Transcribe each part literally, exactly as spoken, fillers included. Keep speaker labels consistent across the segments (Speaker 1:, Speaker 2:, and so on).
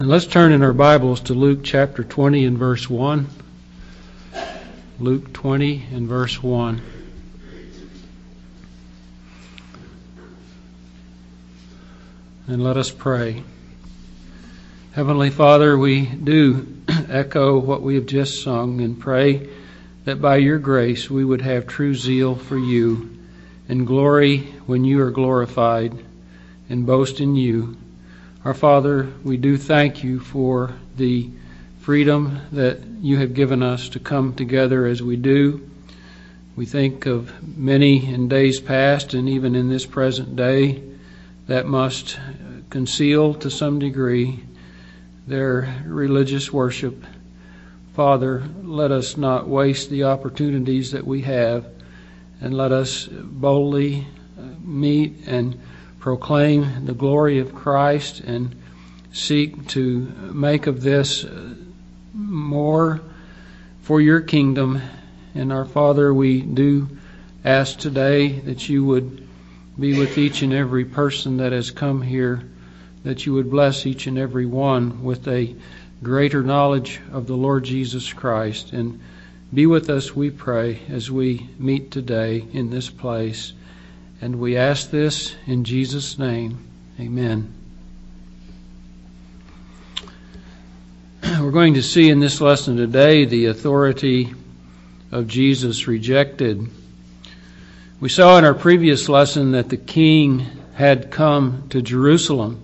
Speaker 1: And let's turn in our Bibles to Luke chapter twenty and verse one. Luke twenty and verse one. And let us pray. Heavenly Father, we do echo what we have just sung and pray that by your grace we would have true zeal for you and glory when you are glorified and boast in you. Our Father, we do thank you for the freedom that you have given us to come together as we do. We think of many in days past and even in this present day that must conceal to some degree their religious worship. Father, let us not waste the opportunities that we have, and let us boldly meet and proclaim the glory of Christ and seek to make of this more for your kingdom. And our Father, we do ask today that you would be with each and every person that has come here, that you would bless each and every one with a greater knowledge of the Lord Jesus Christ. And be with us, we pray, as we meet today in this place. And we ask this in Jesus' name. Amen. We're going to see in this lesson today the authority of Jesus rejected. We saw in our previous lesson that the king had come to Jerusalem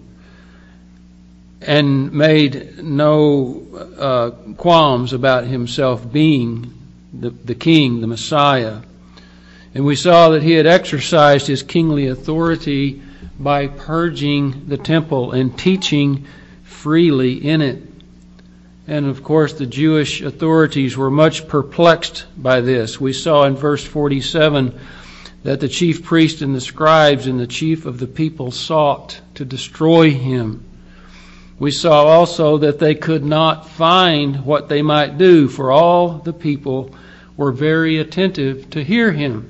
Speaker 1: and made no uh, qualms about himself being the, the king, the Messiah. And we saw that he had exercised his kingly authority by purging the temple and teaching freely in it. And of course, the Jewish authorities were much perplexed by this. We saw in verse forty-seven that the chief priest and the scribes and the chief of the people sought to destroy him. We saw also that they could not find what they might do, for all the people were very attentive to hear him.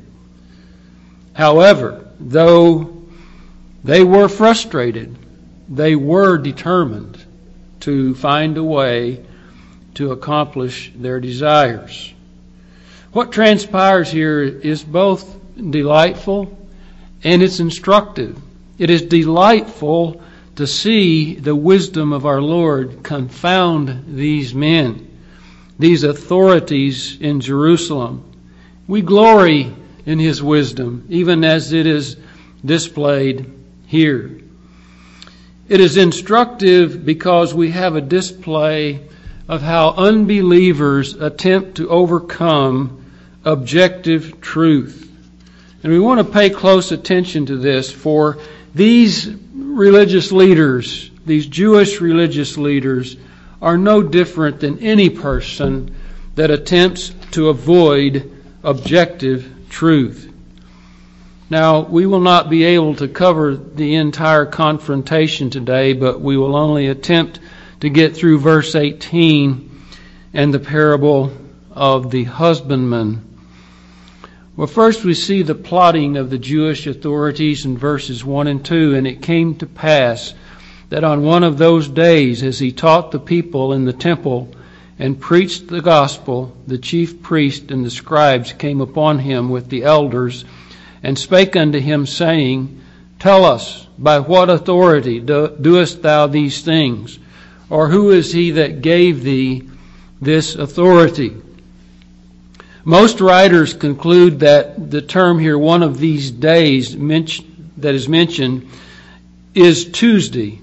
Speaker 1: However, though they were frustrated, they were determined to find a way to accomplish their desires. What transpires here is both delightful and it's instructive. It is delightful to see the wisdom of our Lord confound these men, these authorities in Jerusalem. We glory in his wisdom, even as it is displayed here. It is instructive because we have a display of how unbelievers attempt to overcome objective truth. And we want to pay close attention to this, for these religious leaders, these Jewish religious leaders, are no different than any person that attempts to avoid objective truth. Now, we will not be able to cover the entire confrontation today, but we will only attempt to get through verse eighteen and the parable of the husbandman. Well, first we see the plotting of the Jewish authorities in verses one and two. And it came to pass that on one of those days, as he taught the people in the temple and preached the gospel, the chief priest and the scribes came upon him with the elders and spake unto him, saying, Tell us, by what authority do, doest thou these things? Or who is he that gave thee this authority? Most writers conclude that the term here, one of these days that is mentioned, is Tuesday.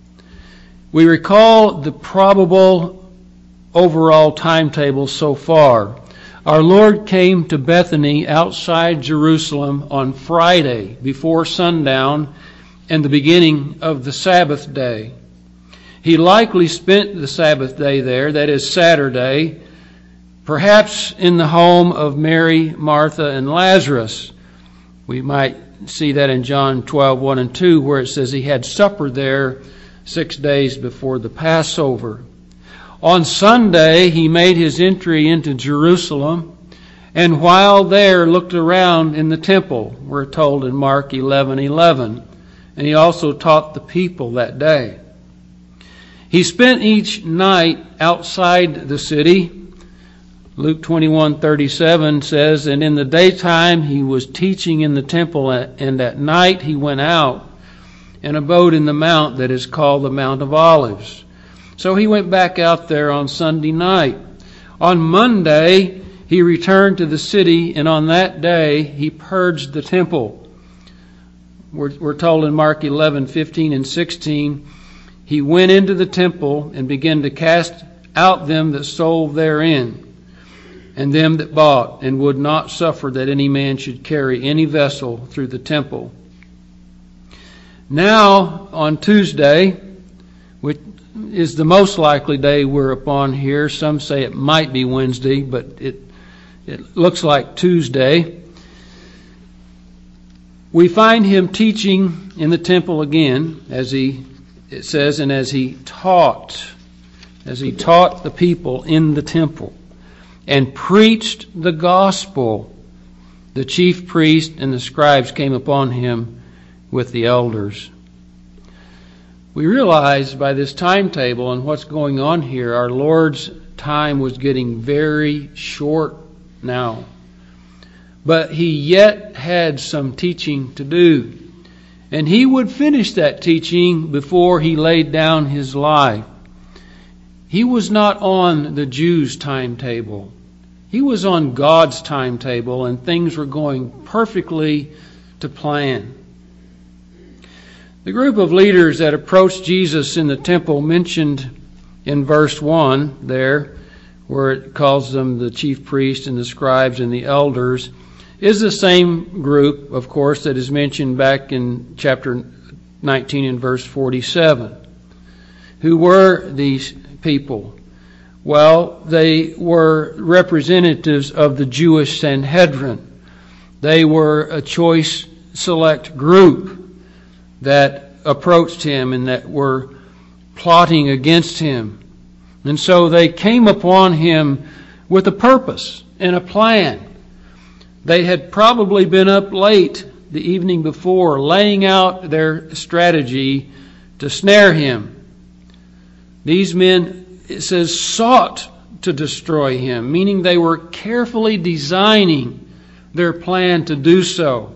Speaker 1: We recall the probable overall timetable so far. Our Lord came to Bethany outside Jerusalem on Friday before sundown and the beginning of the Sabbath day. He likely spent the Sabbath day there, that is Saturday, perhaps in the home of Mary, Martha, and Lazarus. We might see that in John twelve, one and two, where it says he had supper there six days before the Passover. On Sunday, he made his entry into Jerusalem, and while there looked around in the temple, we're told in Mark eleven eleven. And he also taught the people that day. He spent each night outside the city. Luke twenty-one thirty-seven says, and in the daytime he was teaching in the temple, and at night he went out and abode in the mount that is called the Mount of Olives. So he went back out there on Sunday night. On Monday, he returned to the city, and on that day, he purged the temple. We're, we're told in Mark eleven fifteen and sixteen, he went into the temple and began to cast out them that sold therein, and them that bought, and would not suffer that any man should carry any vessel through the temple. Now, on Tuesday, which is the most likely day we're upon here, some say it might be Wednesday, but it it looks like Tuesday, we find him teaching in the temple again, as he, it says, and as he taught, as he taught the people in the temple, and preached the gospel. The chief priest and the scribes came upon him with the elders. We realize by this timetable and what's going on here, our Lord's time was getting very short now. But he yet had some teaching to do. And he would finish that teaching before he laid down his life. He was not on the Jews' timetable. He was on God's timetable, and things were going perfectly to plan. The group of leaders that approached Jesus in the temple mentioned in verse one there, where it calls them the chief priests and the scribes and the elders, is the same group, of course, that is mentioned back in chapter nineteen and verse forty-seven. Who were these people? Well, they were representatives of the Jewish Sanhedrin. They were a choice select group that approached him and that were plotting against him. And so they came upon him with a purpose and a plan. They had probably been up late the evening before, laying out their strategy to snare him. These men, it says, sought to destroy him, meaning they were carefully designing their plan to do so.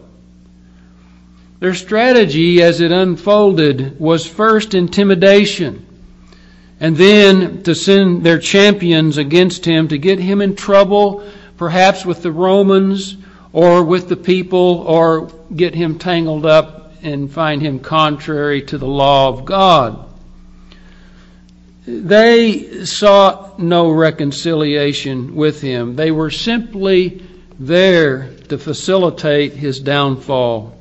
Speaker 1: Their strategy, as it unfolded, was first intimidation, and then to send their champions against him to get him in trouble, perhaps with the Romans or with the people, or get him tangled up and find him contrary to the law of God. They sought no reconciliation with him. They were simply there to facilitate his downfall.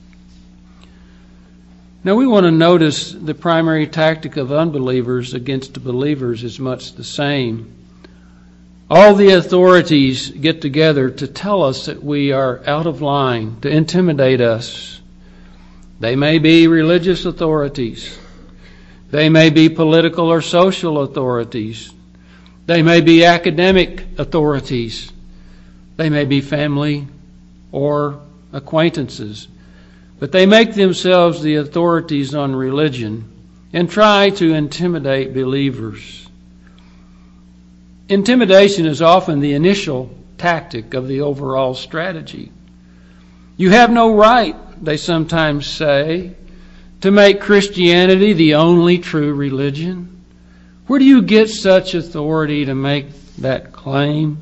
Speaker 1: Now we want to notice the primary tactic of unbelievers against the believers is much the same. All the authorities get together to tell us that we are out of line, to intimidate us. They may be religious authorities. They may be political or social authorities. They may be academic authorities. They may be family or acquaintances. But they make themselves the authorities on religion and try to intimidate believers. Intimidation is often the initial tactic of the overall strategy. You have no right, they sometimes say, to make Christianity the only true religion. Where do you get such authority to make that claim?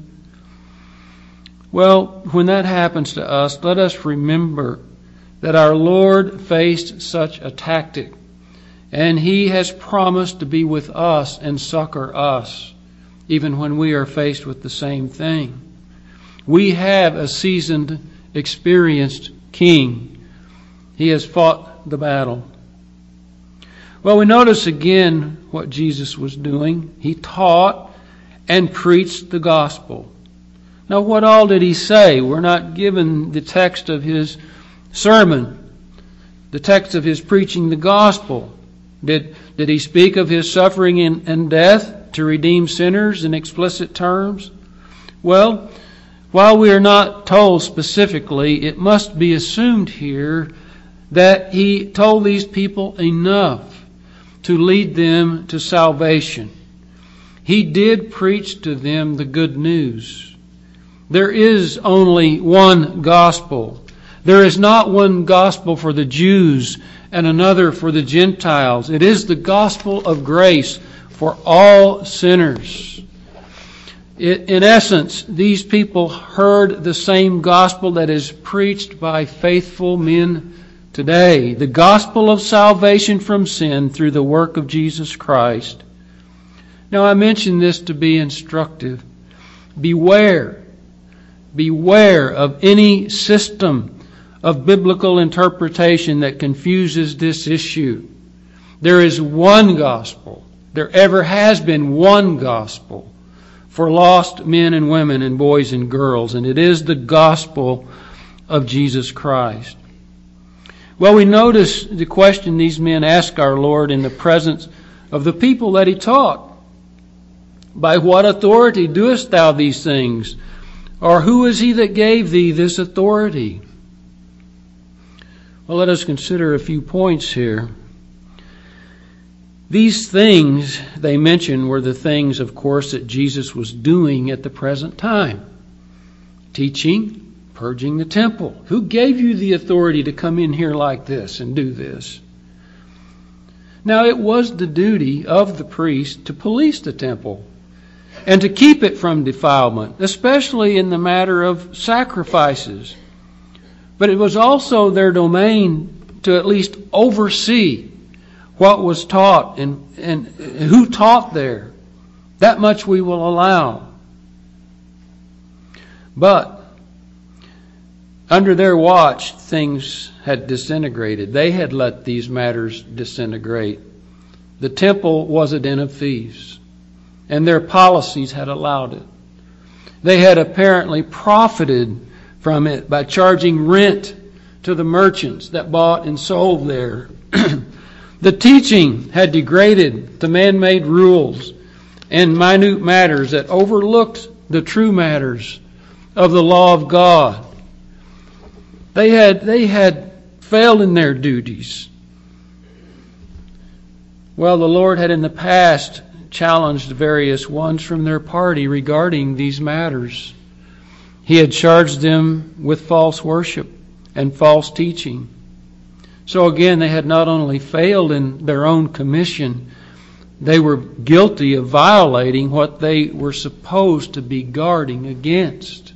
Speaker 1: Well, when that happens to us, let us remember that our Lord faced such a tactic, and He has promised to be with us and succor us, even when we are faced with the same thing. We have a seasoned, experienced King. He has fought the battle. Well, we notice again what Jesus was doing. He taught and preached the gospel. Now, what all did He say? We're not given the text of His sermon, the text of His preaching the gospel. Did, did He speak of His suffering and, and death to redeem sinners in explicit terms? Well, while we are not told specifically, it must be assumed here that He told these people enough to lead them to salvation. He did preach to them the good news. There is only one gospel. There is not one gospel for the Jews and another for the Gentiles. It is the gospel of grace for all sinners. In essence, these people heard the same gospel that is preached by faithful men today. The gospel of salvation from sin through the work of Jesus Christ. Now, I mention this to be instructive. Beware, beware of any system of biblical interpretation that confuses this issue. There is one gospel. There ever has been one gospel for lost men and women and boys and girls, and it is the gospel of Jesus Christ. Well, we notice the question these men ask our Lord in the presence of the people that He taught. By what authority doest thou these things? Or who is He that gave thee this authority? Well, let us consider a few points here. These things they mention were the things, of course, that Jesus was doing at the present time. Teaching, purging the temple. Who gave you the authority to come in here like this and do this? Now, it was the duty of the priest to police the temple and to keep it from defilement, especially in the matter of sacrifices. But it was also their domain to at least oversee what was taught and, and who taught there. That much we will allow. But under their watch, things had disintegrated. They had let these matters disintegrate. The temple was a den of thieves, and their policies had allowed it. They had apparently profited from it by charging rent to the merchants that bought and sold there. The teaching had degraded to man-made rules and minute matters that overlooked the true matters of the law of God. They had, they had failed in their duties. Well, the Lord had in the past challenged various ones from their party regarding these matters. He had charged them with false worship and false teaching. So again, they had not only failed in their own commission, they were guilty of violating what they were supposed to be guarding against.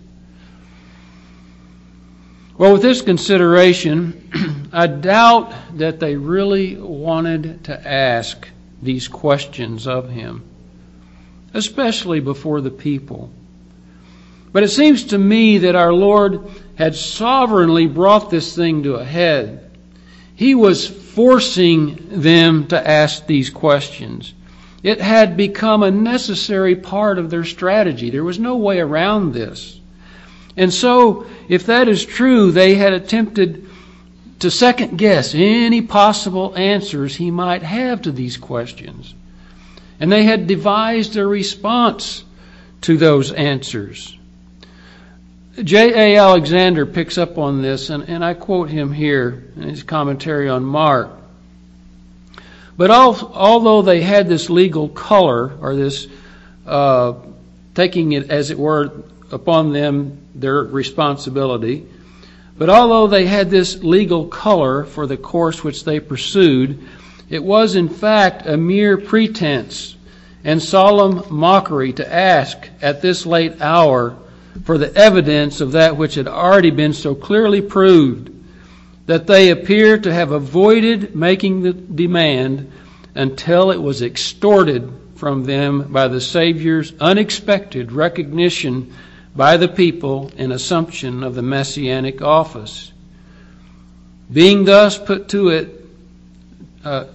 Speaker 1: Well, with this consideration, I doubt that they really wanted to ask these questions of Him, especially before the people. But it seems to me that our Lord had sovereignly brought this thing to a head. He was forcing them to ask these questions. It had become a necessary part of their strategy. There was no way around this. And so, if that is true, they had attempted to second guess any possible answers He might have to these questions. And they had devised a response to those answers. J A Alexander picks up on this, and, and I quote him here in his commentary on Mark. But al- although they had this legal color, or this uh, taking it as it were upon them, their responsibility, but although they had this legal color for the course which they pursued, it was in fact a mere pretense and solemn mockery to ask at this late hour for the evidence of that which had already been so clearly proved, that they appear to have avoided making the demand until it was extorted from them by the Savior's unexpected recognition by the people and assumption of the Messianic office. Being thus put to it, uh,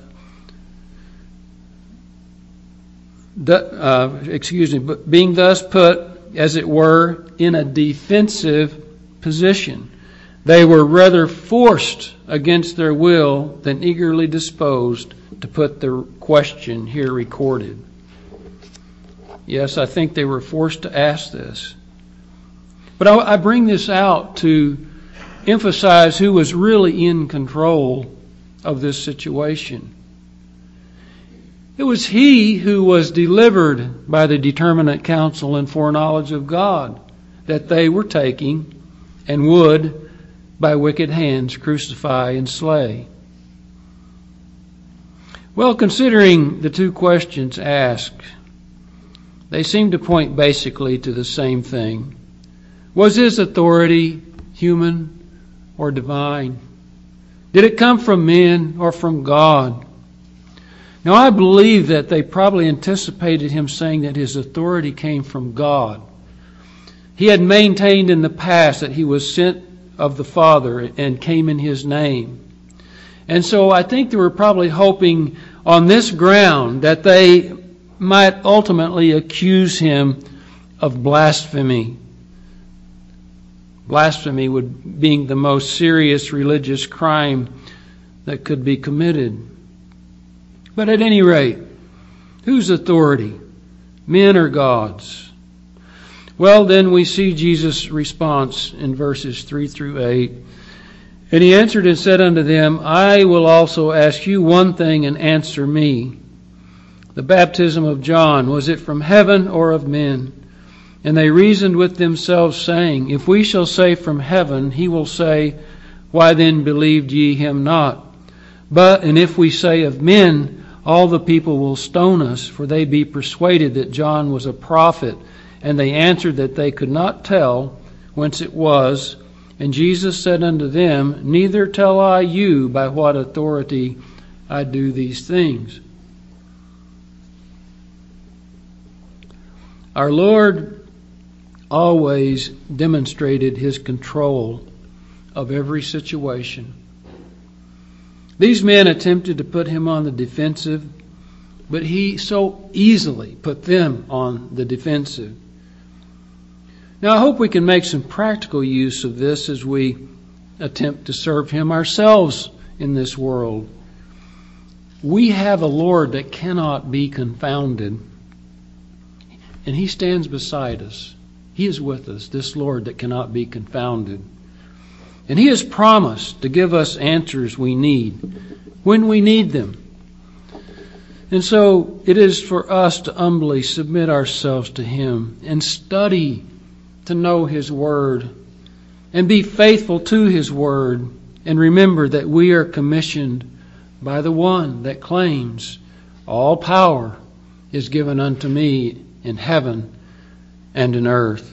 Speaker 1: the, uh, excuse me, but being thus put, as it were, in a defensive position. They were rather forced against their will than eagerly disposed to put the question here recorded. Yes, I think they were forced to ask this. But I, I bring this out to emphasize who was really in control of this situation. It was he who was delivered by the determinate counsel and foreknowledge of God that they were taking and would, by wicked hands, crucify and slay. Well, considering the two questions asked, they seem to point basically to the same thing. Was his authority human or divine? Did it come from men or from God? Now, I believe that they probably anticipated him saying that his authority came from God. He had maintained in the past that he was sent of the Father and came in his name. And so I think they were probably hoping on this ground that they might ultimately accuse him of blasphemy. Blasphemy would being the most serious religious crime that could be committed. But at any rate, whose authority? Men or God's? Well, then we see Jesus' response in verses three through eight. And he answered and said unto them, I will also ask you one thing, and answer me. The baptism of John, was it from heaven or of men? And they reasoned with themselves, saying, If we shall say from heaven, he will say, Why then believed ye him not? But, and if we say of men, all the people will stone us, for they be persuaded that John was a prophet. And they answered that they could not tell whence it was. And Jesus said unto them, Neither tell I you by what authority I do these things. Our Lord always demonstrated his control of every situation. These men attempted to put him on the defensive, but he so easily put them on the defensive. Now, I hope we can make some practical use of this as we attempt to serve him ourselves in this world. We have a Lord that cannot be confounded, and he stands beside us. He is with us, this Lord that cannot be confounded. And he has promised to give us answers we need when we need them. And so it is for us to humbly submit ourselves to him and study to know his word and be faithful to his word, and remember that we are commissioned by the one that claims all power is given unto me in heaven and in earth.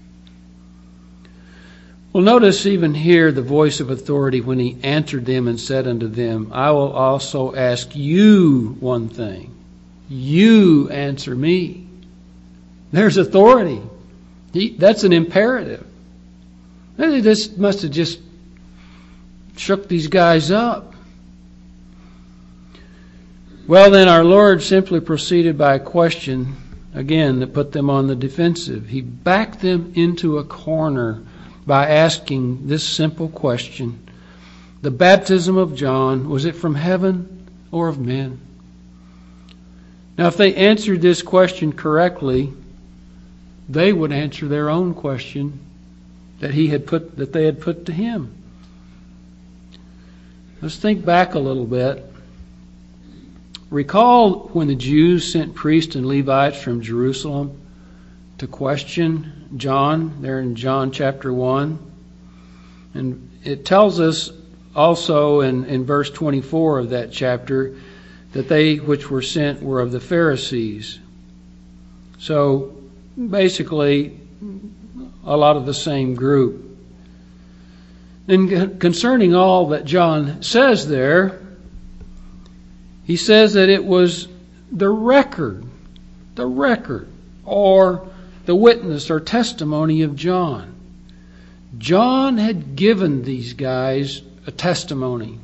Speaker 1: Well, notice even here the voice of authority when he answered them and said unto them, I will also ask you one thing. You answer me. There's authority. He, that's an imperative. This must have just shook these guys up. Well, then our Lord simply proceeded by a question, again, that put them on the defensive. He backed them into a corner by asking this simple question. The baptism of John, was it from heaven or of men? Now, if they answered this question correctly, they would answer their own question that he had put, that they had put to him. Let's think back a little bit. Recall when the Jews sent priests and Levites from Jerusalem to question John, there in John chapter one. And it tells us also in, in verse twenty-four of that chapter that they which were sent were of the Pharisees. So basically a lot of the same group. And concerning all that John says there, he says that it was the record, the record, or the witness or testimony of John. John had given these guys a testimony.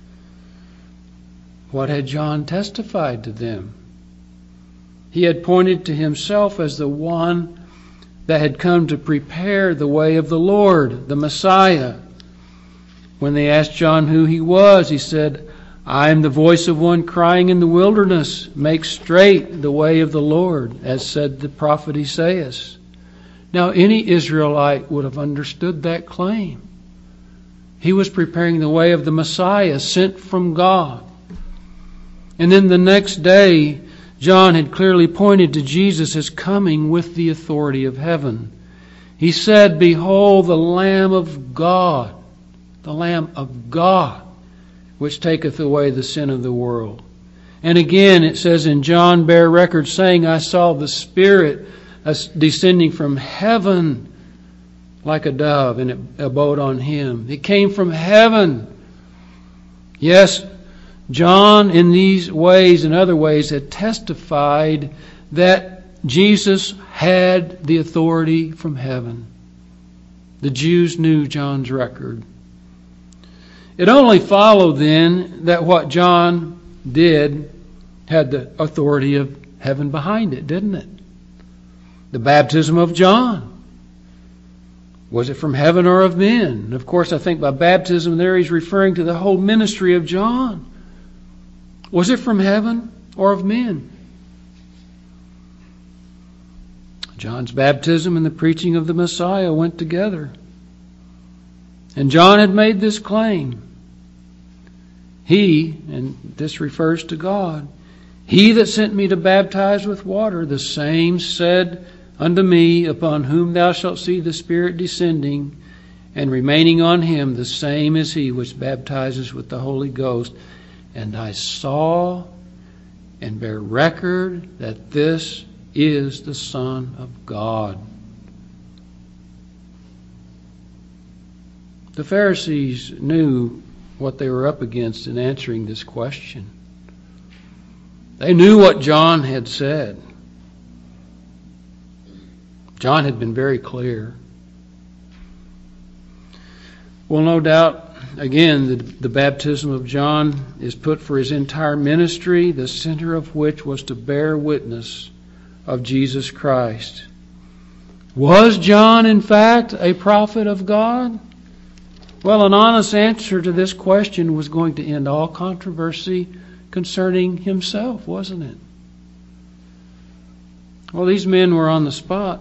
Speaker 1: What had John testified to them? He had pointed to himself as the one that had come to prepare the way of the Lord, the Messiah. When they asked John who he was, he said, I am the voice of one crying in the wilderness, make straight the way of the Lord, as said the prophet Isaiah. Now, any Israelite would have understood that claim. He was preparing the way of the Messiah sent from God. And then the next day, John had clearly pointed to Jesus as coming with the authority of heaven. He said, "Behold the Lamb of God, the Lamb of God, which taketh away the sin of the world." And again it says in John, "Bear record, saying, I saw the Spirit descending from heaven like a dove, and it abode on him." It came from heaven. Yes, John in these ways and other ways had testified that Jesus had the authority from heaven. The Jews knew John's record. It only followed then that what John did had the authority of heaven behind it, didn't it? The baptism of John. Was it from heaven or of men? And of course, I think by baptism there he's referring to the whole ministry of John. Was it from heaven or of men? John's baptism and the preaching of the Messiah went together. And John had made this claim. He, and this refers to God, "He that sent me to baptize with water, the same said unto me, Upon whom thou shalt see the Spirit descending and remaining on him, the same is he which baptizes with the Holy Ghost. And I saw and bear record that this is the Son of God." The Pharisees knew what they were up against in answering this question. They knew what John had said. John had been very clear. Well, no doubt, again, the, the baptism of John is put for his entire ministry, the center of which was to bear witness of Jesus Christ. Was John, in fact, a prophet of God? Well, an honest answer to this question was going to end all controversy concerning himself, wasn't it? Well, these men were on the spot.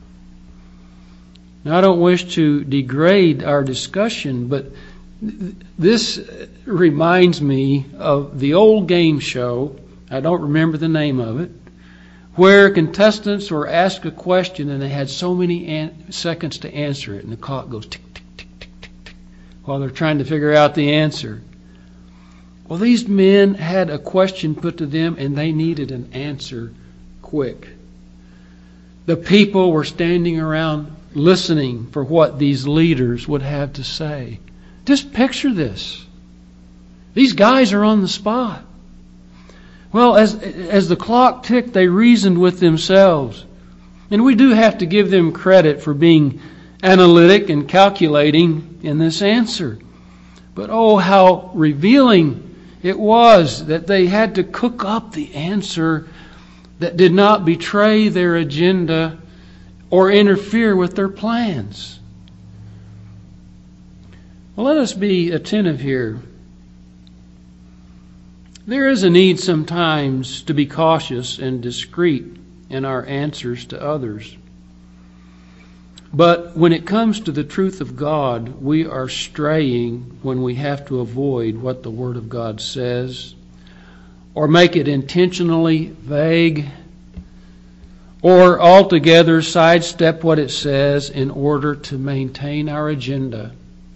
Speaker 1: Now, I don't wish to degrade our discussion, but this reminds me of the old game show, I don't remember the name of it, where contestants were asked a question and they had so many an- seconds to answer it, and the clock goes tick, tick, tick, tick, tick, tick, while they're trying to figure out the answer. Well, these men had a question put to them and they needed an answer quick. The people were standing around listening for what these leaders would have to say. Just picture this. These guys are on the spot. Well, as as the clock ticked, they reasoned with themselves. And we do have to give them credit for being analytic and calculating in this answer. But oh, how revealing it was that they had to cook up the answer that did not betray their agenda or interfere with their plans. Well, let us be attentive here. There is a need sometimes to be cautious and discreet in our answers to others. But when it comes to the truth of God, we are straying when we have to avoid what the Word of God says, or make it intentionally vague, or altogether sidestep what it says in order to maintain our agenda.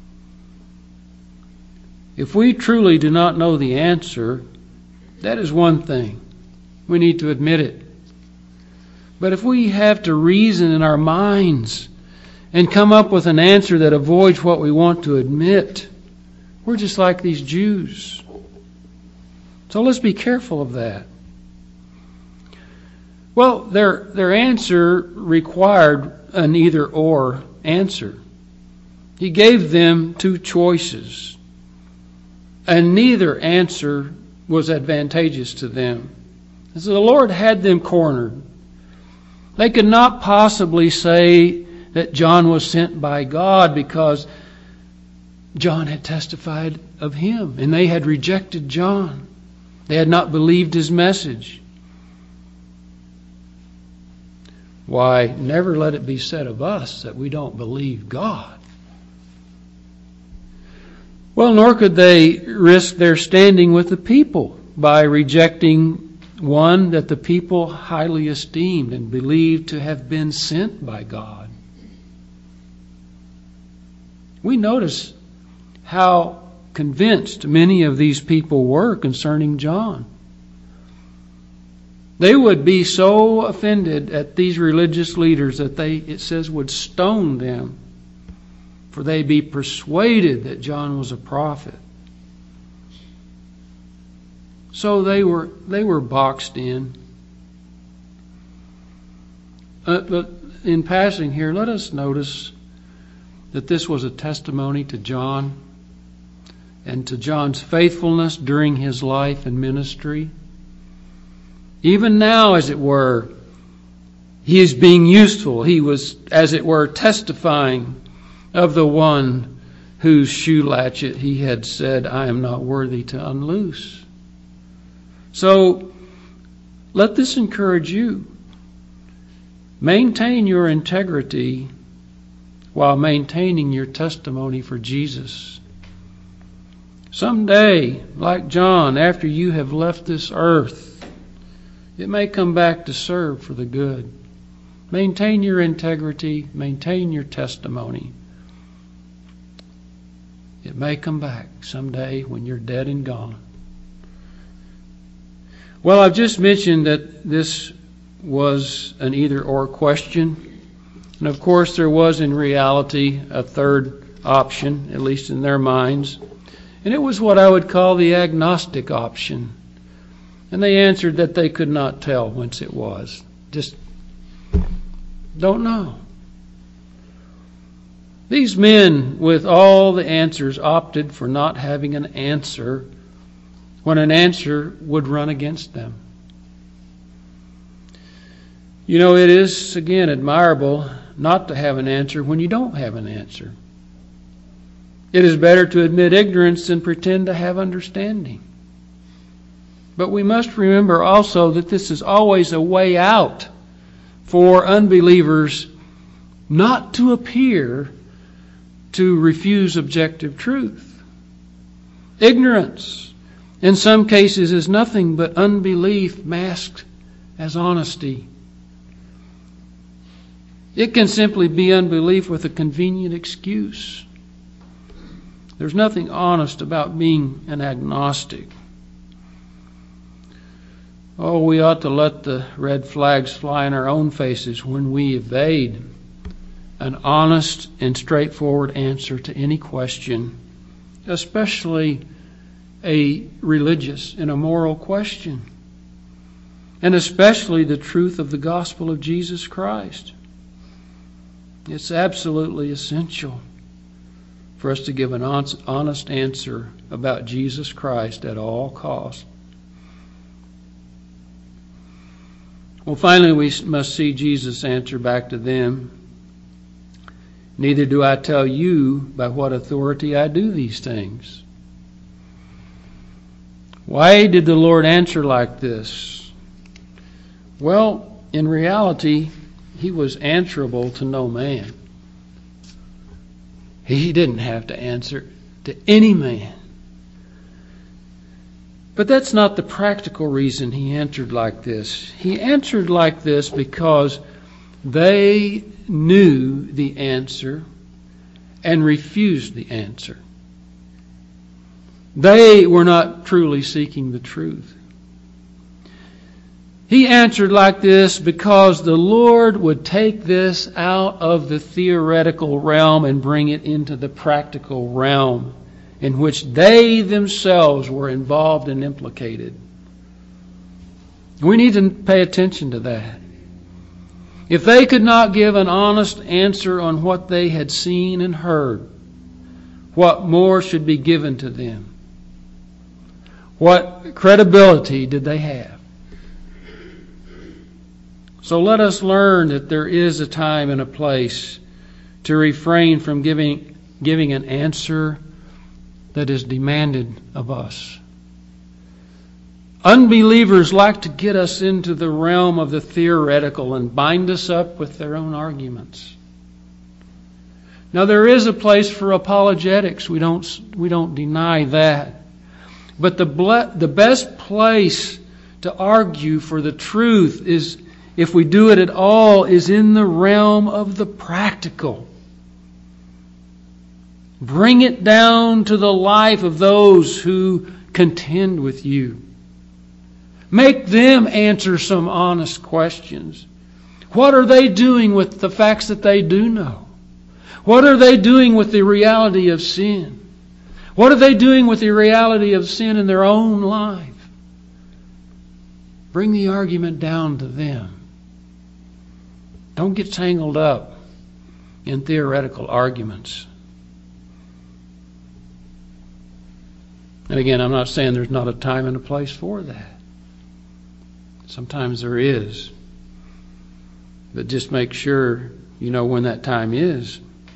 Speaker 1: If we truly do not know the answer, that is one thing. We need to admit it. But if we have to reason in our minds and come up with an answer that avoids what we want to admit, we're just like these Jews. So let's be careful of that. Well, their their answer required an either-or answer. He gave them two choices, and neither answer was advantageous to them. So the Lord had them cornered. They could not possibly say that John was sent by God because John had testified of him, and they had rejected John. They had not believed his message. Why, never let it be said of us that we don't believe God. Well, nor could they risk their standing with the people by rejecting one that the people highly esteemed and believed to have been sent by God. We notice how convinced many of these people were concerning John. They would be so offended at these religious leaders that they, it says, would stone them, for they be persuaded that John was a prophet. So they were they were boxed in. Uh, but in passing here, let us notice that this was a testimony to John and to John's faithfulness during his life and ministry. Even now, as it were, he is being useful. He was, as it were, testifying of the one whose shoe latchet he had said, I am not worthy to unloose. So, let this encourage you. Maintain your integrity while maintaining your testimony for Jesus. Someday, like John, after you have left this earth, it may come back to serve for the good. Maintain your integrity, maintain your testimony. It may come back someday when you're dead and gone. Well, I've just mentioned that this was an either-or question. And of course, there was in reality a third option, at least in their minds. And it was what I would call the agnostic option. And they answered that they could not tell whence it was. Just don't know. These men, with all the answers, opted for not having an answer when an answer would run against them. You know, it is, again, admirable not to have an answer when you don't have an answer. It is better to admit ignorance than pretend to have understanding. But we must remember also that this is always a way out for unbelievers not to appear to refuse objective truth. Ignorance, in some cases, is nothing but unbelief masked as honesty. It can simply be unbelief with a convenient excuse. There's nothing honest about being an agnostic. Oh, we ought to let the red flags fly in our own faces when we evade an honest and straightforward answer to any question, especially a religious and a moral question, and especially the truth of the gospel of Jesus Christ. It's absolutely essential for us to give an honest answer about Jesus Christ at all costs. Well, finally, we must see Jesus answer back to them. Neither do I tell you by what authority I do these things. Why did the Lord answer like this? Well, in reality, he was answerable to no man. He didn't have to answer to any man. But that's not the practical reason he answered like this. He answered like this because they knew the answer and refused the answer. They were not truly seeking the truth. He answered like this because the Lord would take this out of the theoretical realm and bring it into the practical realm in which they themselves were involved and implicated. We need to pay attention to that. If they could not give an honest answer on what they had seen and heard, what more should be given to them? What credibility did they have? So let us learn that there is a time and a place to refrain from giving, giving an answer that is demanded of us. Unbelievers like to get us into the realm of the theoretical and bind us up with their own arguments. Now there is a place for apologetics. We don't we don't deny that. But the ble- the best place to argue for the truth is, if we do it at all, is in the realm of the practical. Bring it down to the life of those who contend with you. Make them answer some honest questions. What are they doing with the facts that they do know? What are they doing with the reality of sin? What are they doing with the reality of sin in their own life? Bring the argument down to them. Don't get tangled up in theoretical arguments. And again, I'm not saying there's not a time and a place for that. Sometimes there is. But just make sure you know when that time is.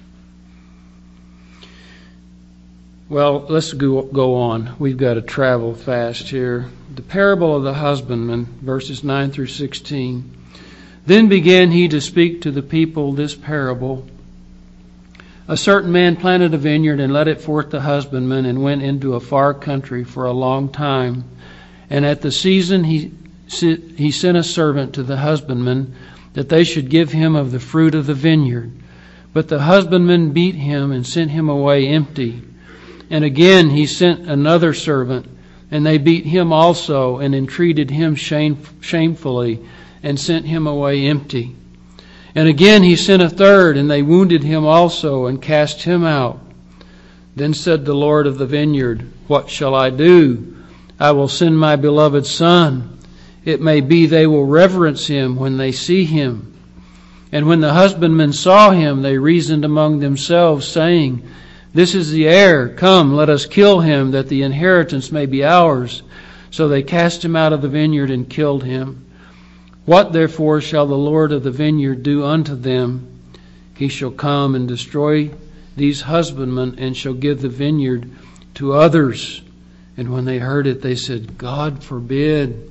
Speaker 1: Well, let's go, go on. We've got to travel fast here. The parable of the husbandman, verses nine through sixteen. Then began he to speak to the people this parable. A certain man planted a vineyard and led it forth the husbandman and went into a far country for a long time. And at the season he he sent a servant to the husbandman that they should give him of the fruit of the vineyard. But the husbandman beat him and sent him away empty. And again he sent another servant, and they beat him also and entreated him shame, shamefully and sent him away empty. And again he sent a third, and they wounded him also and cast him out. Then said the Lord of the vineyard, What shall I do? I will send my beloved son. It may be they will reverence him when they see him. And when the husbandmen saw him, they reasoned among themselves, saying, This is the heir. Come, let us kill him, that the inheritance may be ours. So they cast him out of the vineyard and killed him. What therefore shall the Lord of the vineyard do unto them? He shall come and destroy these husbandmen, and shall give the vineyard to others. And when they heard it, they said, God forbid.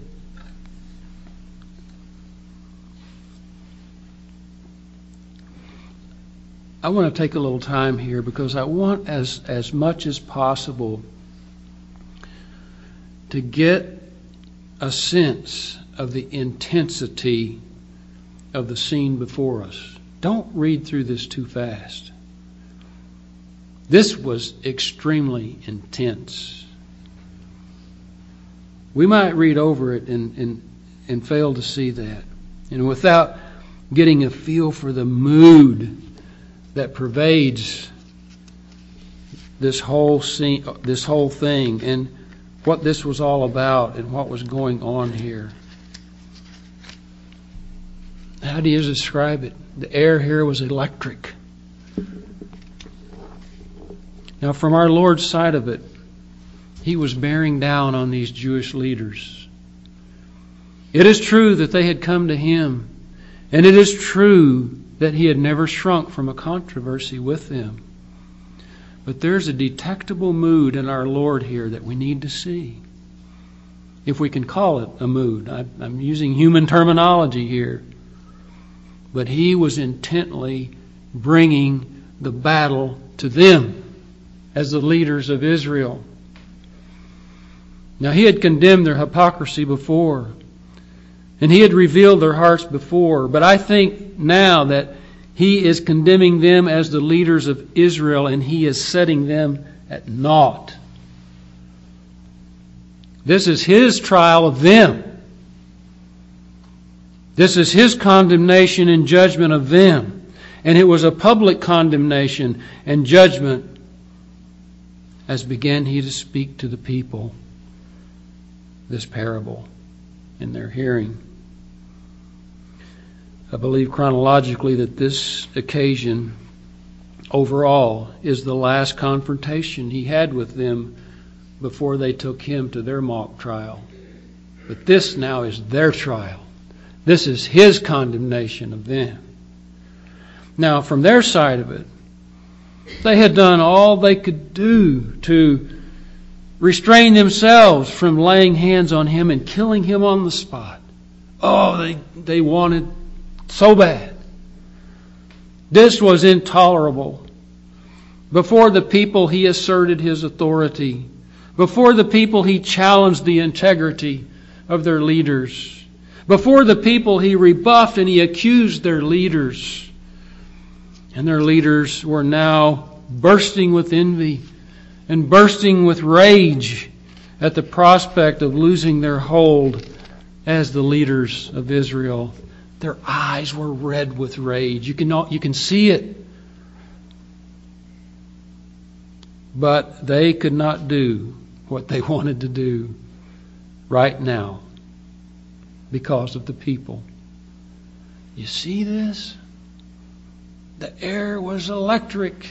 Speaker 1: I want to take a little time here because I want as, as much as possible to get a sense of the intensity of the scene before us. Don't read through this too fast. This was extremely intense. We might read over it and, and, and fail to see that. And without getting a feel for the mood that pervades this whole scene, this whole thing, and what this was all about and what was going on here. How do you describe it? The air here was electric. Now, from our Lord's side of it, He was bearing down on these Jewish leaders. It is true that they had come to Him, and it is true that He had never shrunk from a controversy with them. But there's a detectable mood in our Lord here that we need to see. If we can call it a mood. I'm using human terminology here. But He was intently bringing the battle to them as the leaders of Israel. Now, He had condemned their hypocrisy before, and He had revealed their hearts before. But I think now that He is condemning them as the leaders of Israel, and He is setting them at naught. This is His trial of them. This is His condemnation and judgment of them. And it was a public condemnation and judgment as began He to speak to the people this parable in their hearing. I believe chronologically that this occasion overall is the last confrontation He had with them before they took Him to their mock trial. But this now is their trial. This is His condemnation of them. Now, from their side of it, they had done all they could do to restrain themselves from laying hands on Him and killing Him on the spot. Oh, they, they wanted so bad. This was intolerable. Before the people, He asserted His authority. Before the people, He challenged the integrity of their leaders. Before the people, He rebuffed and He accused their leaders. And their leaders were now bursting with envy and bursting with rage at the prospect of losing their hold as the leaders of Israel. Their eyes were red with rage. You can, you can see it. But they could not do what they wanted to do right now because of the people. You see this? The air was electric.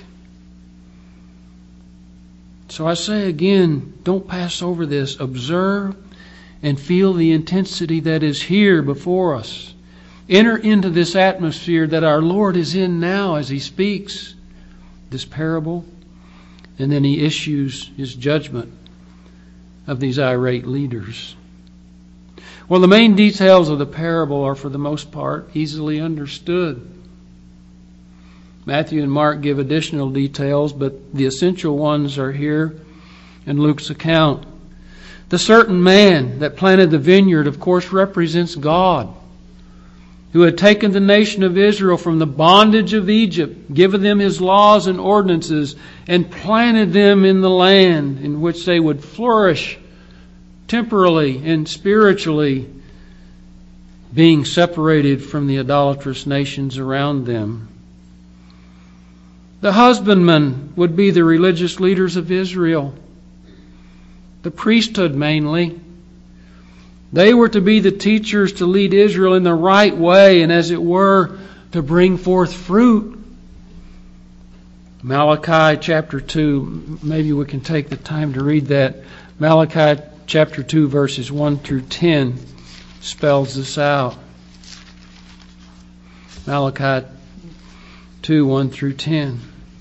Speaker 1: So I say again, don't pass over this. Observe and feel the intensity that is here before us. Enter into this atmosphere that our Lord is in now as He speaks this parable. And then He issues His judgment of these irate leaders. Well, the main details of the parable are for the most part easily understood. Matthew and Mark give additional details, but the essential ones are here in Luke's account. The certain man that planted the vineyard, of course, represents God, who had taken the nation of Israel from the bondage of Egypt, given them His laws and ordinances, and planted them in the land in which they would flourish temporally and spiritually, being separated from the idolatrous nations around them. The husbandmen would be the religious leaders of Israel, the priesthood mainly. They were to be the teachers to lead Israel in the right way and, as it were, to bring forth fruit. Malachi chapter two, maybe we can take the time to read that. Malachi chapter two, verses one through ten spells this out. Malachi two, one through ten.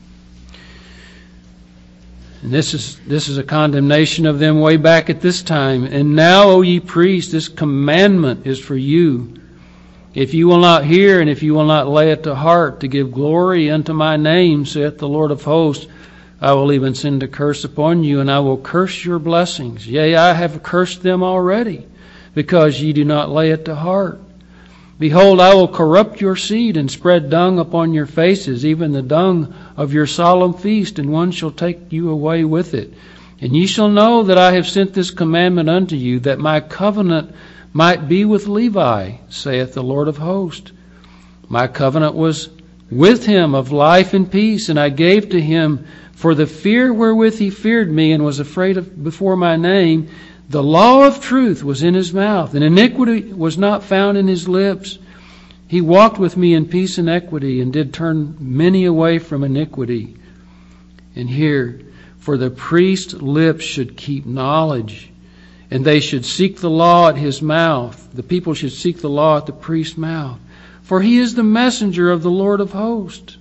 Speaker 1: And this is this is a condemnation of them way back at this time. And now, O ye priests, this commandment is for you. If you will not hear, and if you will not lay it to heart, to give glory unto my name, saith the Lord of hosts, I will even send a curse upon you, and I will curse your blessings. Yea, I have cursed them already, because ye do not lay it to heart. Behold, I will corrupt your seed, and spread dung upon your faces, even the dung of your solemn feast, and one shall take you away with it. And ye shall know that I have sent this commandment unto you, that my covenant might be with Levi, saith the Lord of hosts. My covenant was with him of life and peace, and I gave to him for the fear wherewith he feared me, and was afraid of before my name. The law of truth was in his mouth, and iniquity was not found in his lips. He walked with me in peace and equity, and did turn many away from iniquity. And here, for the priest's lips should keep knowledge, and they should seek the law at his mouth. The people should seek the law at the priest's mouth. For he is the messenger of the Lord of hosts.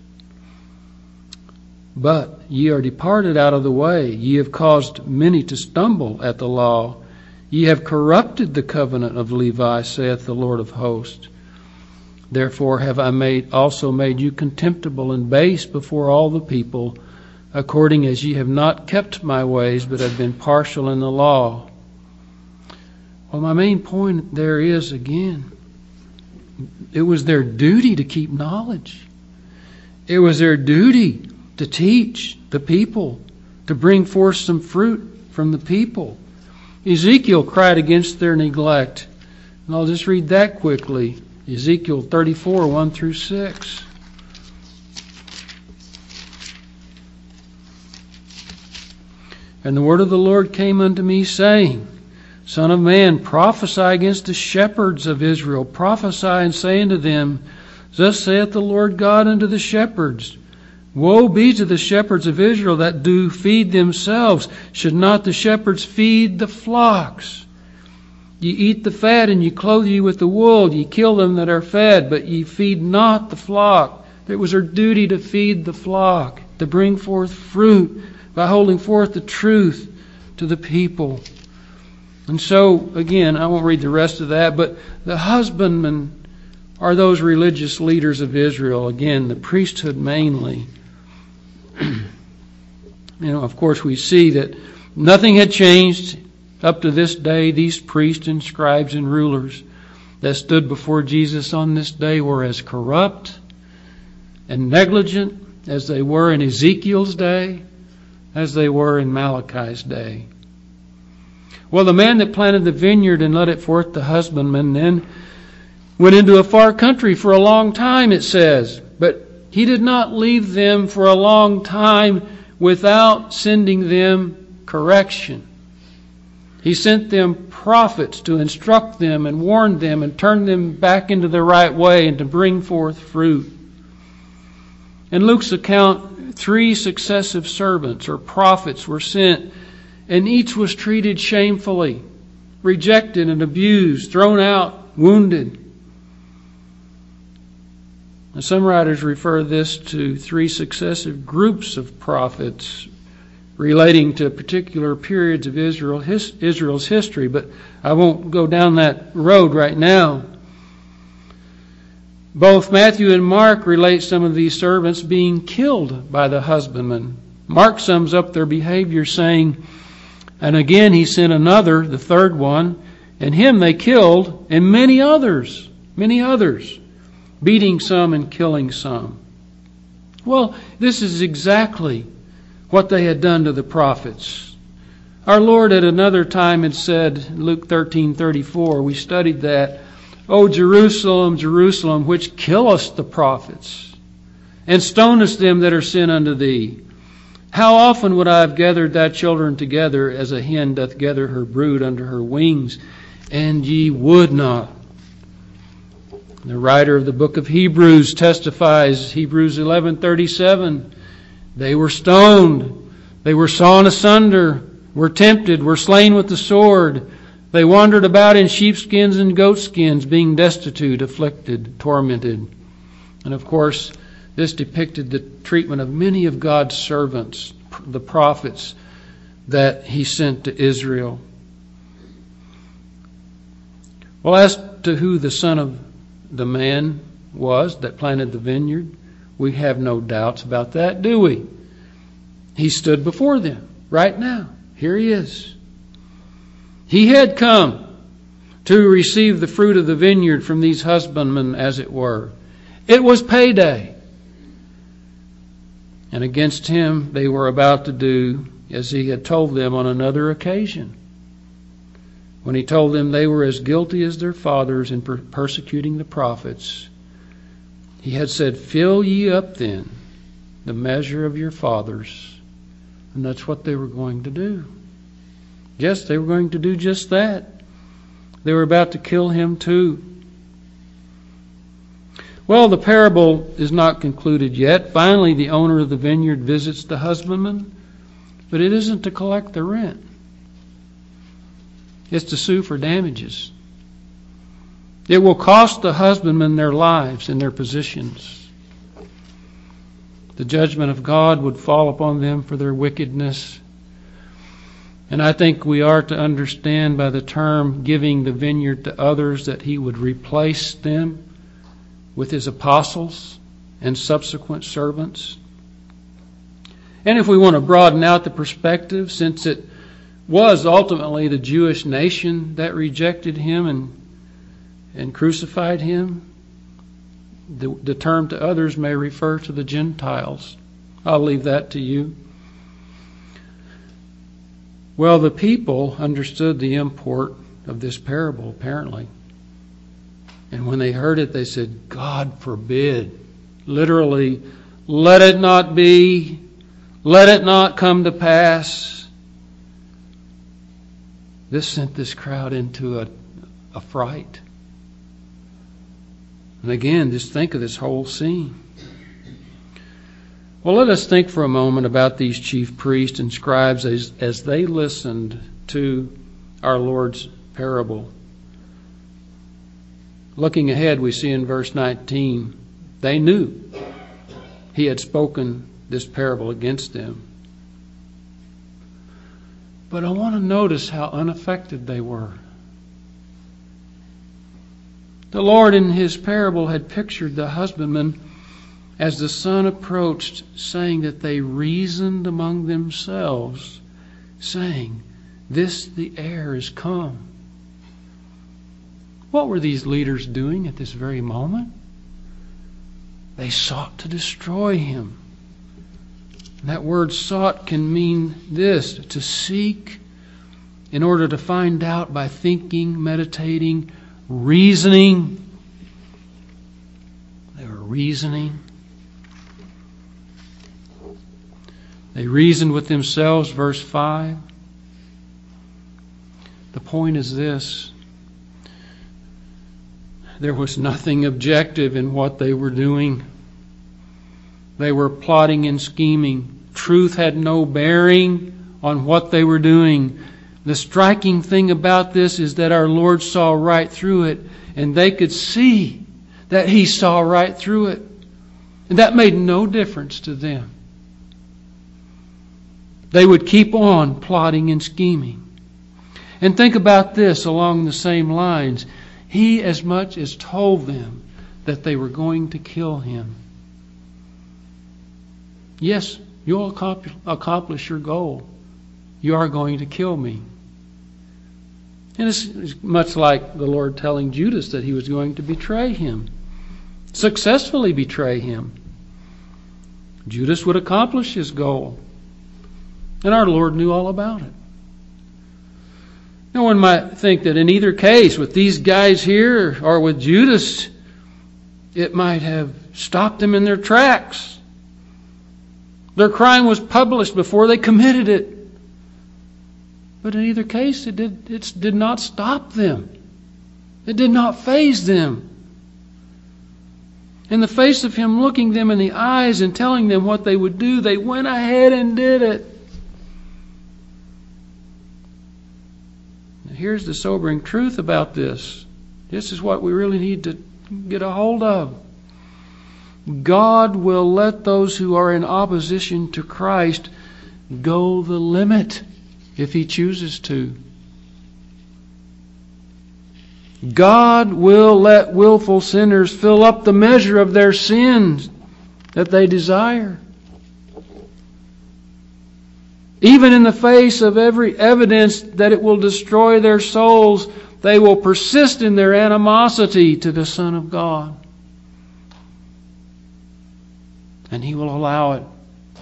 Speaker 1: But ye are departed out of the way. Ye have caused many to stumble at the law. Ye have corrupted the covenant of Levi, saith the Lord of hosts. Therefore have I made also made you contemptible and base before all the people, according as ye have not kept my ways, but have been partial in the law. Well, my main point there is, again, it was their duty to keep knowledge. It was their duty to teach the people, to bring forth some fruit from the people. Ezekiel cried against their neglect. And I'll just read that quickly. Ezekiel thirty-four, one through six. And the word of the Lord came unto me, saying, Son of man, prophesy against the shepherds of Israel. Prophesy and say unto them, Thus saith the Lord God unto the shepherds, Woe be to the shepherds of Israel that do feed themselves. Should not the shepherds feed the flocks? Ye eat the fat, and ye clothe you with the wool. Ye kill them that are fed, but ye feed not the flock. It was their duty to feed the flock, to bring forth fruit by holding forth the truth to the people. And so, again, I won't read the rest of that, but the husbandmen are those religious leaders of Israel. Again, the priesthood mainly. You know, of course, we see that nothing had changed Up to this day, these priests and scribes and rulers that stood before Jesus on this day were as corrupt and negligent as they were in Ezekiel's day, as they were in Malachi's day. Well, the man that planted the vineyard and led it forth, the husbandman, then went into a far country for a long time, it says. But he did not leave them for a long time without sending them correction. He sent them prophets to instruct them and warn them and turn them back into the right way and to bring forth fruit. In Luke's account, three successive servants or prophets were sent, and each was treated shamefully, rejected and abused, thrown out, wounded. And some writers refer this to three successive groups of prophets relating to particular periods of Israel, his, Israel's history, but I won't go down that road right now. Both Matthew and Mark relate some of these servants being killed by the husbandman. Mark sums up their behavior saying, and again he sent another, the third one, and him they killed, and many others, many others, beating some and killing some. Well, this is exactly what they had done to the prophets. Our Lord at another time had said, Luke thirteen thirty-four, we studied that, O Jerusalem, Jerusalem, which killest the prophets, and stonest them that are sent unto thee. How often would I have gathered thy children together, as a hen doth gather her brood under her wings, and ye would not. The writer of the book of Hebrews testifies, Hebrews eleven thirty-seven, they were stoned, they were sawn asunder, were tempted, were slain with the sword. They wandered about in sheepskins and goatskins, being destitute, afflicted, tormented. And of course, this depicted the treatment of many of God's servants, the prophets that He sent to Israel. Well, as to who the son of the man was that planted the vineyard, we have no doubts about that, do we? He stood before them right now. Here he is. He had come to receive the fruit of the vineyard from these husbandmen, as it were. It was payday. And against him they were about to do as he had told them on another occasion, when he told them they were as guilty as their fathers in per- persecuting the prophets. He had said, fill ye up then the measure of your fathers. And that's what they were going to do. Yes, they were going to do just that. They were about to kill him too. Well, the parable is not concluded yet. Finally, the owner of the vineyard visits the husbandman, but it isn't to collect the rent. It's to sue for damages. It will cost the husbandmen their lives and their positions. The judgment of God would fall upon them for their wickedness. And I think we are to understand by the term giving the vineyard to others that He would replace them with His apostles and subsequent servants. And if we want to broaden out the perspective, since it was ultimately the Jewish nation that rejected Him and, and crucified Him, the, the term to others may refer to the Gentiles. I'll leave that to you. Well, the people understood the import of this parable, apparently. And when they heard it, they said, God forbid. Literally, let it not be. Let it not come to pass. This sent this crowd into a, a fright. And again, just think of this whole scene. Well, let us think for a moment about these chief priests and scribes as, as they listened to our Lord's parable. Looking ahead, we see in verse nineteen, they knew He had spoken this parable against them. But I want to notice how unaffected they were. The Lord in His parable had pictured the husbandman as the son approached, saying that they reasoned among themselves, saying, This the heir is come. What were these leaders doing at this very moment? They sought to destroy him. And that word sought can mean this, to seek in order to find out by thinking, meditating, reasoning. They were reasoning. They reasoned with themselves, verse five. The point is this. There was nothing objective in what they were doing. They were plotting and scheming. Truth had no bearing on what they were doing. The striking thing about this is that our Lord saw right through it, and they could see that He saw right through it. And that made no difference to them. They would keep on plotting and scheming. And think about this along the same lines. He as much as told them that they were going to kill Him. Yes, you'll accomplish your goal. You are going to kill me. And it's much like the Lord telling Judas that He was going to betray Him. Successfully betray Him. Judas would accomplish his goal. And our Lord knew all about it. No one might think that in either case, with these guys here or with Judas, it might have stopped them in their tracks. Their crime was published before they committed it. But in either case, it did, it did not stop them. It did not faze them. In the face of Him looking them in the eyes and telling them what they would do, they went ahead and did it. Here's the sobering truth about this. This is what we really need to get a hold of. God will let those who are in opposition to Christ go the limit if He chooses to. God will let willful sinners fill up the measure of their sins that they desire. Even in the face of every evidence that it will destroy their souls, they will persist in their animosity to the Son of God. And He will allow it.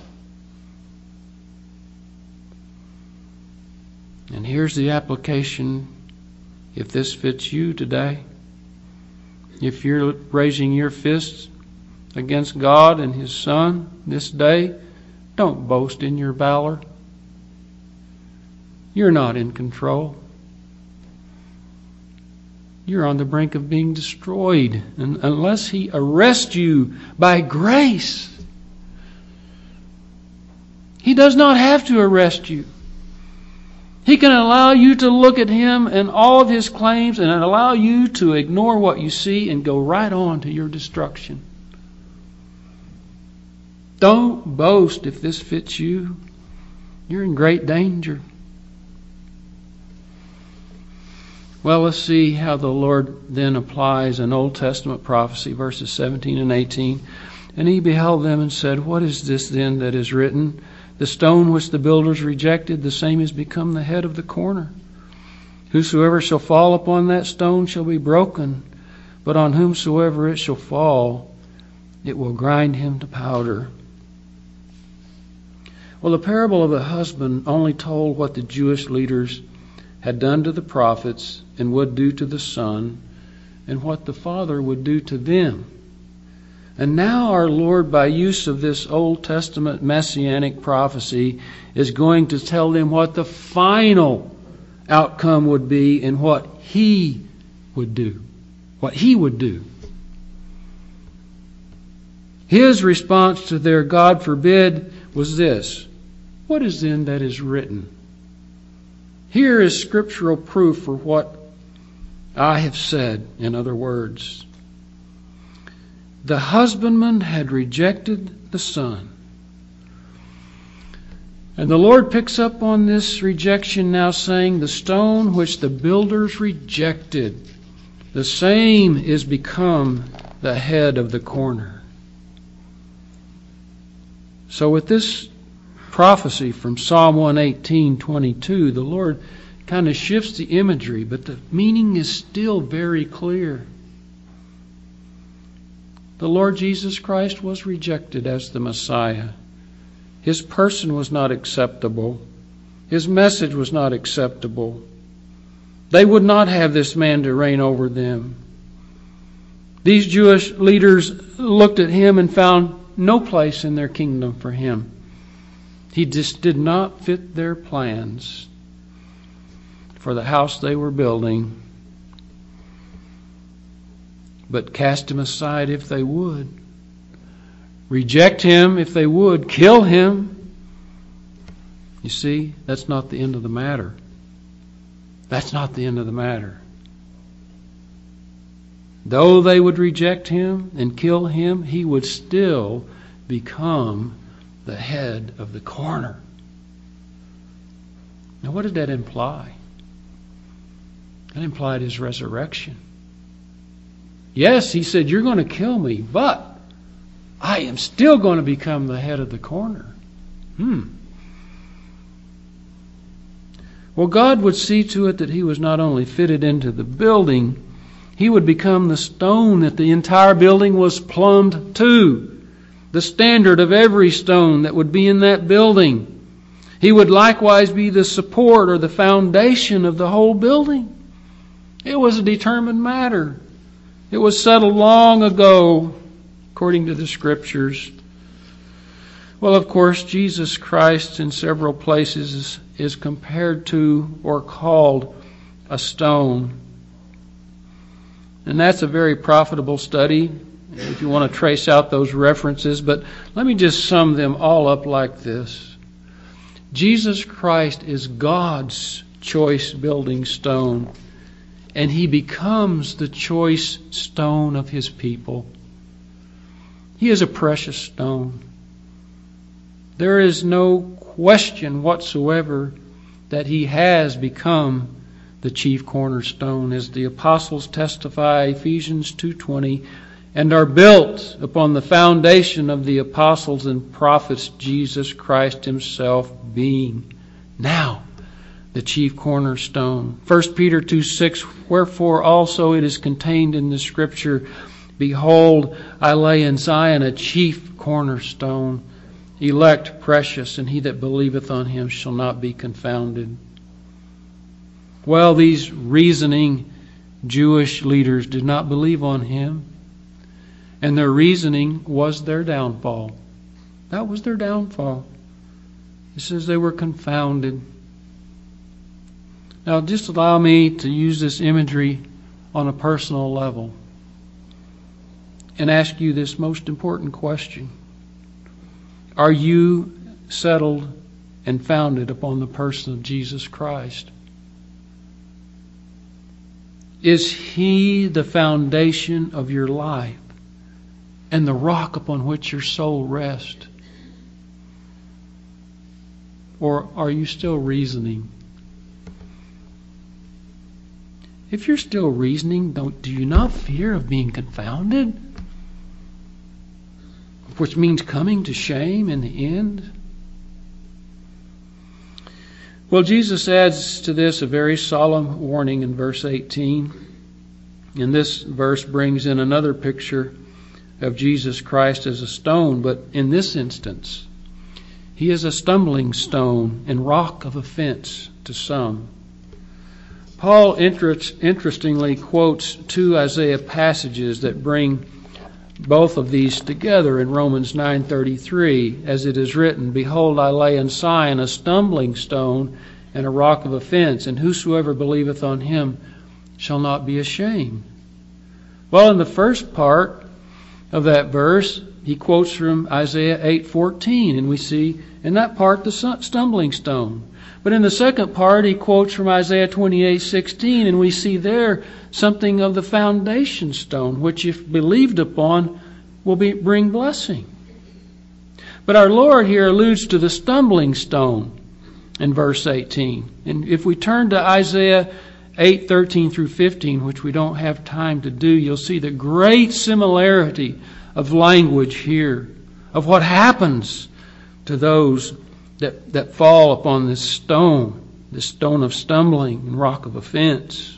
Speaker 1: And here's the application, if this fits you today. If you're raising your fists against God and His Son this day, don't boast in your valor. You're not in control. You're on the brink of being destroyed. And unless He arrests you by grace, He does not have to arrest you. He can allow you to look at Him and all of His claims and allow you to ignore what you see and go right on to your destruction. Don't boast if this fits you. You're in great danger. Well, let's see how the Lord then applies an Old Testament prophecy, verses seventeen and eighteen. And He beheld them and said, What is this then that is written? The stone which the builders rejected, the same is become the head of the corner. Whosoever shall fall upon that stone shall be broken, but on whomsoever it shall fall, it will grind him to powder. Well, the parable of the husband only told what the Jewish leaders had done to the prophets and would do to the son, and what the Father would do to them. And now our Lord, by use of this Old Testament messianic prophecy, is going to tell them what the final outcome would be and what He would do. What He would do. His response to their God forbid was this: What is then that is written? Here is scriptural proof for what I have said, in other words. The husbandman had rejected the son. And the Lord picks up on this rejection now, saying, the stone which the builders rejected, the same is become the head of the corner. So with this prophecy from Psalm one eighteen twenty-two, the Lord kind of shifts the imagery, but the meaning is still very clear. The Lord Jesus Christ was rejected as the Messiah. His person was not acceptable. His message was not acceptable. They would not have this man to reign over them. These Jewish leaders looked at him and found no place in their kingdom for him. He just did not fit their plans for the house they were building, but cast him aside if they would. Reject him if they would. Kill him. You see, that's not the end of the matter. That's not the end of the matter. Though they would reject him and kill him, he would still become the head of the corner. Now, what did that imply? That implied his resurrection. Yes, he said, you're going to kill me, but I am still going to become the head of the corner. Hmm. Well, God would see to it that he was not only fitted into the building, he would become the stone that the entire building was plumbed to, the standard of every stone that would be in that building. He would likewise be the support or the foundation of the whole building. It was a determined matter. It was settled long ago, according to the Scriptures. Well, of course, Jesus Christ in several places is, is compared to or called a stone. And that's a very profitable study if you want to trace out those references. But let me just sum them all up like this. Jesus Christ is God's choice building stone, and he becomes the choice stone of his people. He is a precious stone. There is no question whatsoever that he has become the chief cornerstone, as the apostles testify, Ephesians two twenty, and are built upon the foundation of the apostles and prophets, Jesus Christ himself being now the chief cornerstone. First Peter two six, wherefore also it is contained in the Scripture, behold, I lay in Zion a chief cornerstone, elect, precious, and he that believeth on him shall not be confounded. Well, these reasoning Jewish leaders did not believe on him, and their reasoning was their downfall. That was their downfall. It says they were confounded. Now, just allow me to use this imagery on a personal level and ask you this most important question. Are you settled and founded upon the person of Jesus Christ? Is he the foundation of your life and the rock upon which your soul rests? Or are you still reasoning? If you're still reasoning, don't, do you not fear of being confounded? Which means coming to shame in the end? Well, Jesus adds to this a very solemn warning in verse eighteen. And this verse brings in another picture of Jesus Christ as a stone, but in this instance, he is a stumbling stone and rock of offense to some. Paul interest, interestingly quotes two Isaiah passages that bring both of these together in Romans nine thirty-three, as it is written, behold, I lay in Zion a stumbling stone and a rock of offense, and whosoever believeth on him shall not be ashamed. Well, in the first part of that verse, he quotes from Isaiah eight fourteen, and we see in that part the stumbling stone. But in the second part, he quotes from Isaiah twenty-eight sixteen, and we see there something of the foundation stone, which if believed upon will be, bring blessing. But our Lord here alludes to the stumbling stone in verse eighteen. And if we turn to Isaiah eight thirteen through fifteen, which we don't have time to do, you'll see the great similarity of language here, of what happens to those that, that fall upon this stone, this stone of stumbling and rock of offense.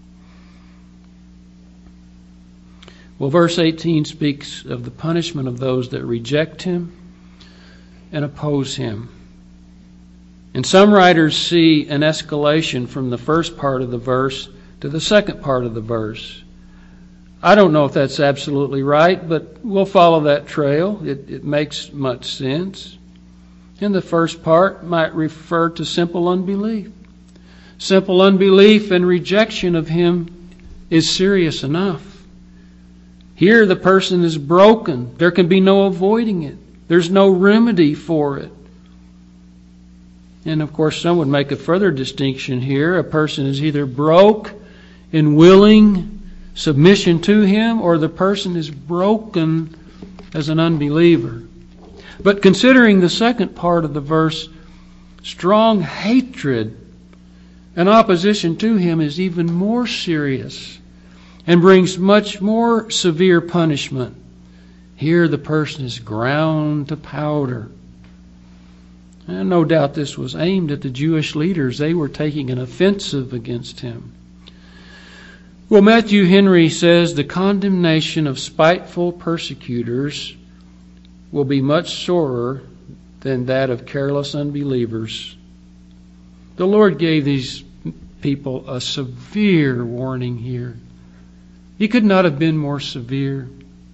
Speaker 1: Well, verse eighteen speaks of the punishment of those that reject him and oppose him. And some writers see an escalation from the first part of the verse to the second part of the verse. I don't know if that's absolutely right, but we'll follow that trail. It, it makes much sense. And the first part might refer to simple unbelief. Simple unbelief and rejection of him is serious enough. Here the person is broken. There can be no avoiding it. There's no remedy for it. And of course, some would make a further distinction here. A person is either broke in willing submission to him, or the person is broken as an unbeliever. But considering the second part of the verse, strong hatred and opposition to him is even more serious and brings much more severe punishment. Here the person is ground to powder. And no doubt this was aimed at the Jewish leaders. They were taking an offensive against him. Well, Matthew Henry says the condemnation of spiteful persecutors will be much sorer than that of careless unbelievers. The Lord gave these people a severe warning here. He could not have been more severe.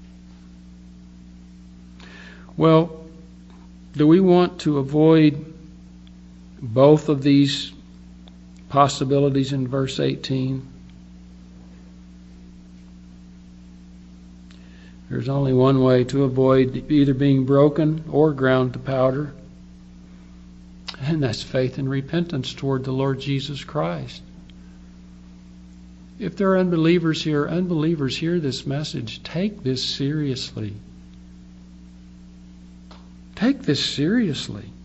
Speaker 1: Well, do we want to avoid both of these possibilities in verse eighteen? There's only one way to avoid either being broken or ground to powder, and that's faith and repentance toward the Lord Jesus Christ. If there are unbelievers here, unbelievers hear this message, take this seriously. Take this seriously.